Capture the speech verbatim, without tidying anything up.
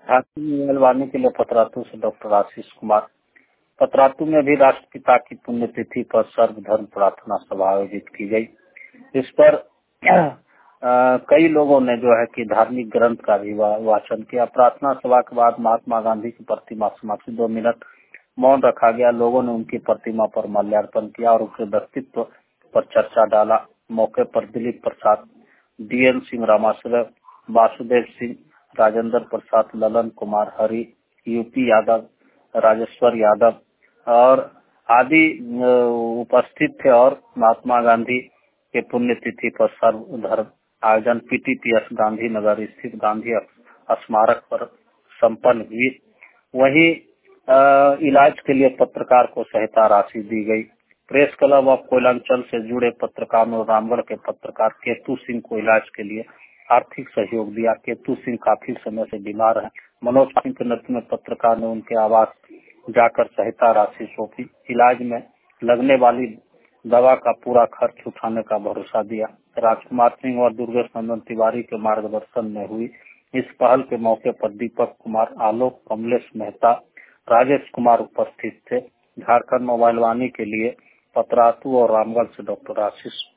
झांसी में मेलवानी के लिए पतरातू से डॉक्टर आशीष कुमार। पतरातू में भी राष्ट्रपिता की पुण्यतिथि पर सर्वधर्म प्रार्थना सभा आयोजित की गई। इस पर आ, कई लोगों ने जो है कि धार्मिक ग्रंथ का भी वाचन किया। प्रार्थना सभा के बाद महात्मा गांधी की प्रतिमा समक्ष दो मिनट मौन रखा गया। लोगों ने उनकी प्रतिमा पर माल्यार्पण किया और उनके व्यक्तित्व पर चर्चा डाला। मौके पर दिलीप प्रसाद, डीएन सिंह रामाश्रय, वासुदेव सिंह, राजेंद्र प्रसाद, ललन कुमार हरि, यूपी यादव, राजेश्वर यादव और आदि उपस्थित थे। और महात्मा गांधी के पुण्यतिथि पर सर्वधर्म आयोजन पीटीपीएस गांधीनगर स्थित गांधी स्मारक पर संपन्न हुई। वहीं इलाज के लिए पत्रकार को सहायता राशि दी गई। प्रेस क्लब ऑफ कोयलांचल से जुड़े पत्रकारों और रामगढ़ के पत्रकार केतु सिंह को इलाज के लिए आर्थिक सहयोग दिया। केतु सिंह काफी समय से बीमार है। मनोज सिंह के नेतृत्व में पत्रकार ने उनके आवास जाकर सहायता राशि सौंपी। इलाज में लगने वाली दवा का पूरा खर्च उठाने का भरोसा दिया। राजकुमार सिंह और दुर्गेश नंदन तिवारी के मार्गदर्शन में हुई इस पहल के मौके पर दीपक कुमार, आलोक, कमलेश मेहता, राजेश कुमार उपस्थित थे। झारखंड मोबाइल वाणी के लिए पतरातू और रामगढ़ से डॉक्टर आशीष